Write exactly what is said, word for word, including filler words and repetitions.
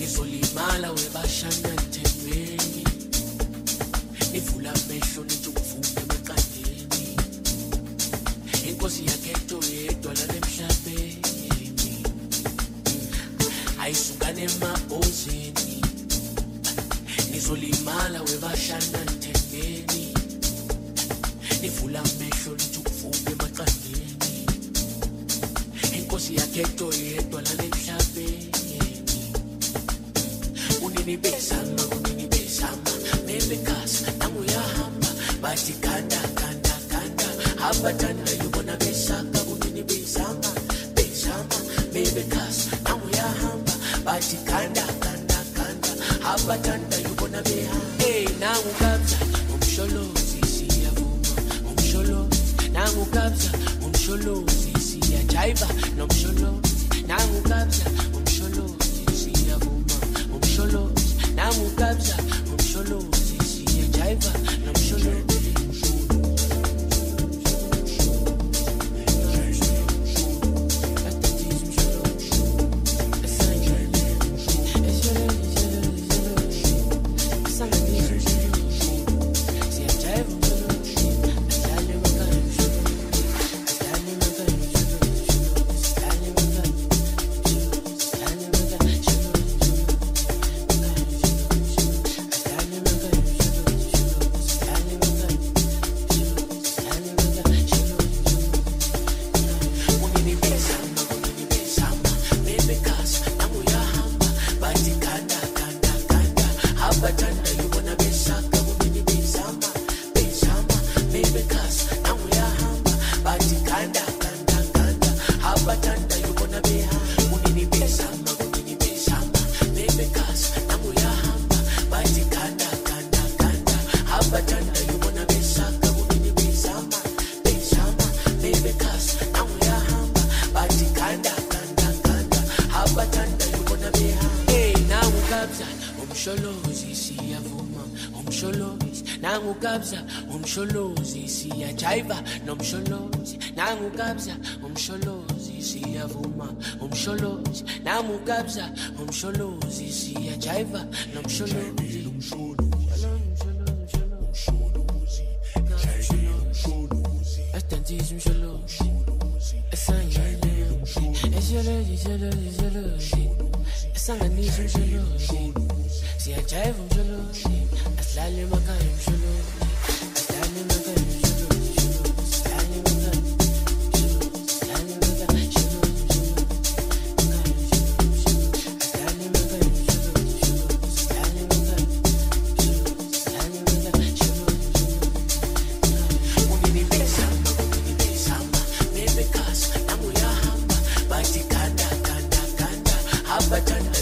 nizolimala webashana ntembeni, nivula amehlo nithi uvuke emaqandeni, inkosi yakhetho yedwa lana emhlabeni, ayisukane emabhozeni, nizolimala webashana ntembeni, nivula amehlo nithi uvuke emaqandeni, inkosi yakhetho yedwa lana emhlabeni. Unini bezama, unini bezama, mebe kasi, nangu ya hamba, bati kanda, kanda, kanda, hapa tanda yubona besaka, unini bezama, bezama, mebe kasi, nangu ya hamba, bati kanda, kanda, kanda, hapa tanda yubona beha. Hey, nangu kabza, umsholozi, siyavuma, umsholozi, nangu kabza, umsholozi, siyajaiba, nomsholozi, nangu kabza, umsholozi, siyavuma, umsholozi, nangu kabza, umsholozi, siyajaiba, nomsholozi. Umsholozi siyajaiva nomsholozi, nangu kabza umsholozi siyavuma, umsholozi nangu kabza umsholozi siyajaiva nomsholozi. Astantis umsholozi, asangane, esiyolozi, esiyolozi, esiyolozi, asanganis umsholozi, siyajaiva umsholozi, aslale makaya umsholozi. But